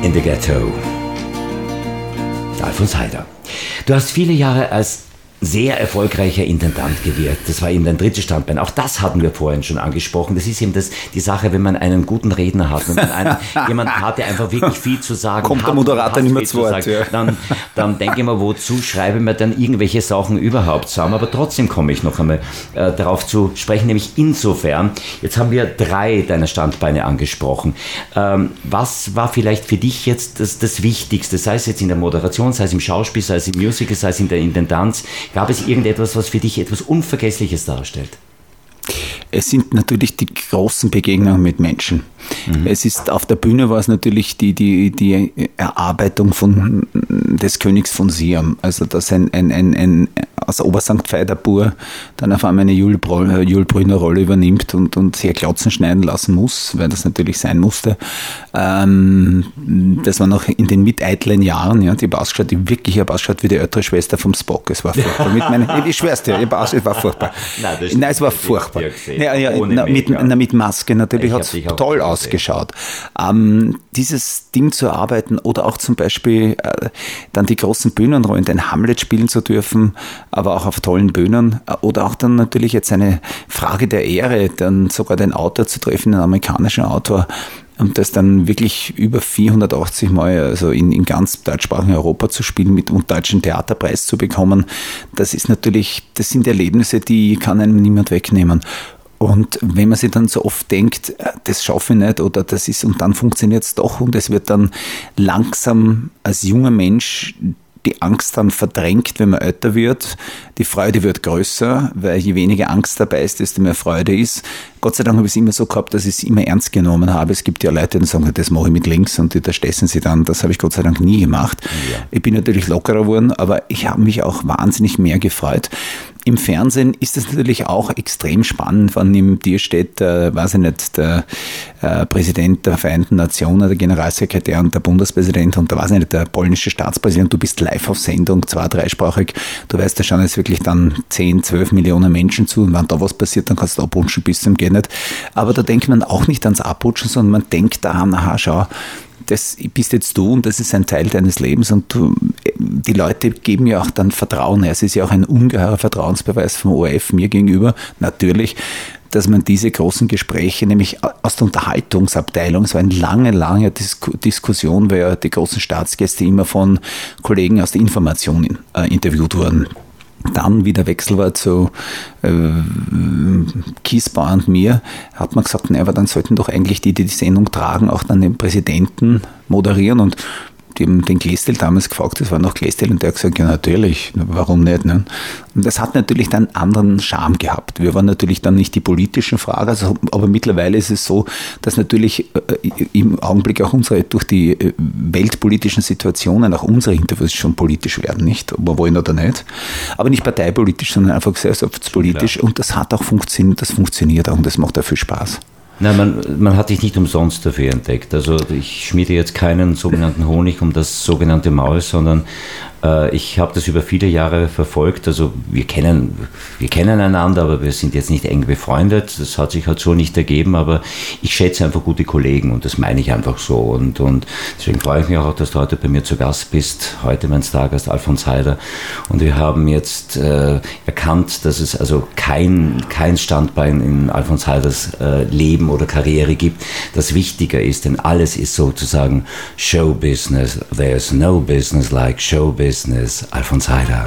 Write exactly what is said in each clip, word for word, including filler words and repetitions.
in the Ghetto. Alfons Heider. Du hast viele Jahre als sehr erfolgreicher Intendant gewirkt. Das war eben dein drittes Standbein. Auch das hatten wir vorhin schon angesprochen. Das ist eben das, die Sache, wenn man einen guten Redner hat, wenn man einen, jemanden hat, der einfach wirklich viel zu sagen Kommt hat. Kommt der Moderator nicht mehr zu Wort. Sagen, ja. Dann, dann denke ich mir, wozu schreibe ich mir dann irgendwelche Sachen überhaupt zusammen? Aber trotzdem komme ich noch einmal äh, darauf zu sprechen, nämlich insofern, jetzt haben wir drei deiner Standbeine angesprochen. Ähm, was war vielleicht für dich jetzt das, das Wichtigste, sei es jetzt in der Moderation, sei es im Schauspiel, sei es im Musical, sei es in der Intendanz? Gab es irgendetwas, was für dich etwas Unvergessliches darstellt? Es sind natürlich die großen Begegnungen mit Menschen. Mhm. Es ist, auf der Bühne war es natürlich die, die, die Erarbeitung von, des Königs von Siam. Also, dass ein, ein, ein, ein aus Obersankt Veit-Bur dann auf einmal eine Jules Brünner Rolle übernimmt und, und sich Klotzen schneiden lassen muss, weil das natürlich sein musste. Ähm, das war noch in den miteitlen Jahren, ja, die ausgeschaut, die wirklich habe ausgeschaut wie die ältere Schwester vom Spock. Es war furchtbar. Mit meinen, ich schwör's dir, es war furchtbar. Nein, das Nein es war furchtbar. Ja, ja, na, mit, na, mit Maske natürlich hat es toll ausgeschaut. Ähm, dieses Ding zu arbeiten oder auch zum Beispiel äh, dann die großen Bühnenrollen, den Hamlet spielen zu dürfen, aber auch auf tollen Bühnen oder auch dann natürlich jetzt eine Frage der Ehre, dann sogar den Autor zu treffen, den amerikanischen Autor, und das dann wirklich über vierhundertachtzig Mal, also in, in ganz deutschsprachigen Europa zu spielen mit und deutschen Theaterpreis zu bekommen, das ist natürlich, das sind Erlebnisse, die kann einem niemand wegnehmen. Und wenn man sich dann so oft denkt, das schaffe ich nicht oder das ist, und dann funktioniert es doch und es wird dann langsam als junger Mensch die Angst dann verdrängt, wenn man älter wird. Die Freude wird größer, weil je weniger Angst dabei ist, desto mehr Freude ist. Gott sei Dank habe ich es immer so gehabt, dass ich es immer ernst genommen habe. Es gibt ja Leute, die sagen, das mache ich mit links und da stessen sie dann. Das habe ich Gott sei Dank nie gemacht. Ja. Ich bin natürlich lockerer geworden, aber ich habe mich auch wahnsinnig mehr gefreut. Im Fernsehen ist es natürlich auch extrem spannend, wenn neben dir steht, äh, weiß ich nicht, der äh, Präsident der Vereinten Nationen, der Generalsekretär und der Bundespräsident und der, weiß ich nicht, der polnische Staatspräsident. Du bist live auf Sendung, zwei-, dreisprachig. Du weißt, da schauen jetzt wirklich dann zehn, zwölf Millionen Menschen zu und wenn da was passiert, dann kannst du abrutschen bis zum Geht nicht. Aber da denkt man auch nicht ans Abrutschen, sondern man denkt daran, aha, schau, das bist jetzt du und das ist ein Teil deines Lebens und du, die Leute geben ja auch dann Vertrauen. Es ist ja auch ein ungeheurer Vertrauensbeweis vom O R F mir gegenüber, natürlich, dass man diese großen Gespräche, nämlich aus der Unterhaltungsabteilung, es war eine lange, lange Disku- Diskussion, weil ja die großen Staatsgäste immer von Kollegen aus der Information äh, interviewt wurden. Dann, wie der Wechsel war zu äh, Kiesbauer und mir, hat man gesagt, na, aber dann sollten doch eigentlich die, die die Sendung tragen, auch dann den Präsidenten moderieren und die haben den Glästel damals gefragt, das war noch Glästel und der hat gesagt, ja natürlich, warum nicht? Ne? Und das hat natürlich dann einen anderen Charme gehabt. Wir waren natürlich dann nicht die politischen Fragen, also, aber mittlerweile ist es so, dass natürlich äh, im Augenblick auch unsere, durch die äh, weltpolitischen Situationen auch unsere Interviews schon politisch werden, nicht? Ob wir wollen oder nicht. Aber nicht parteipolitisch, sondern einfach gesellschaftspolitisch und das hat auch funktioniert, das funktioniert auch und das macht auch viel Spaß. Nein, man, man hat dich nicht umsonst dafür entdeckt. Also ich schmiede jetzt keinen sogenannten Honig um das sogenannte Maul, sondern äh, ich habe das über viele Jahre verfolgt. Also wir kennen, wir kennen einander, aber wir sind jetzt nicht eng befreundet. Das hat sich halt so nicht ergeben, aber ich schätze einfach gute Kollegen und das meine ich einfach so. Und, und deswegen freue ich mich auch, dass du heute bei mir zu Gast bist. Heute mein Stargast Alfons Heider. Und wir haben jetzt äh, erkannt, dass es also kein, kein Standbein in Alfons Heiders äh, Leben oder Karriere gibt, das wichtiger ist, denn alles ist sozusagen Showbusiness. There's no business like Showbusiness. Alfons Heider.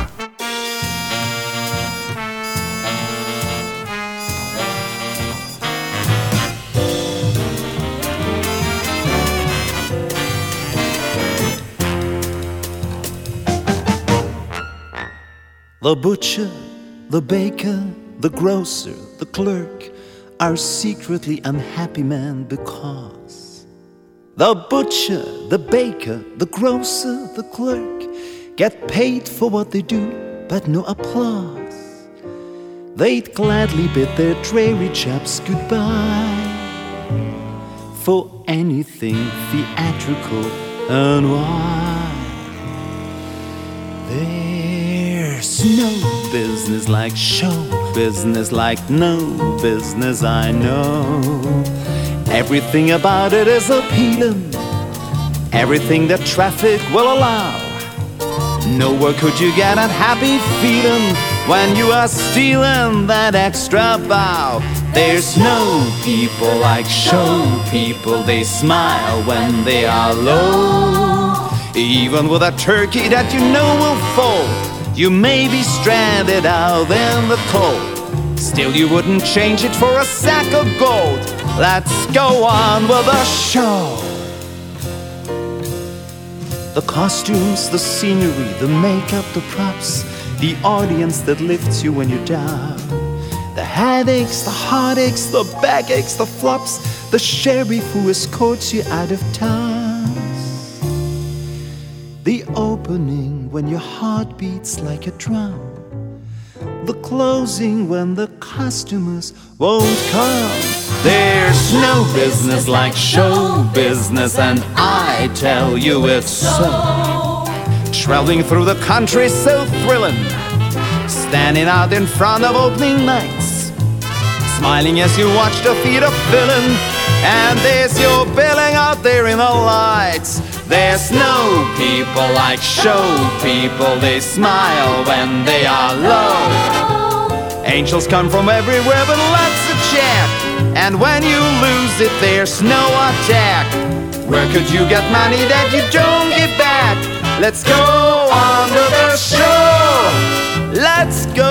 The butcher, the baker, the grocer, the clerk are secretly unhappy men because the butcher, the baker, the grocer, the clerk get paid for what they do, but no applause. They'd gladly bid their dreary chaps goodbye for anything theatrical and why. There's no business like show business, like no business I know. Everything about it is appealing. everything that traffic will allow. Nowhere could you get a happy feeling when you are stealing that extra bow. There's no people like show people, they smile when they are low. Even with a turkey that you know will fold, you may be stranded out in the cold. Still you wouldn't change it for a sack of gold. Let's go on with the show. The costumes, the scenery, the makeup, the props, the audience that lifts you when you're down. The headaches, the heartaches, the backaches, the flops, the sheriff who escorts you out of town. The opening when your heart beats like a drum. The closing when the customers won't come. There's no business like show business, and I tell you it's so. Traveling through the country so thrilling, standing out in front of opening nights, smiling as you watch the theater filling, and there's your billing out there in the lights. There's no people like show people, they smile when they are low. Angels come from everywhere but lots of chat, and when you lose it there's no attack. Where could you get money that you don't get back? Let's go on to the show. Let's go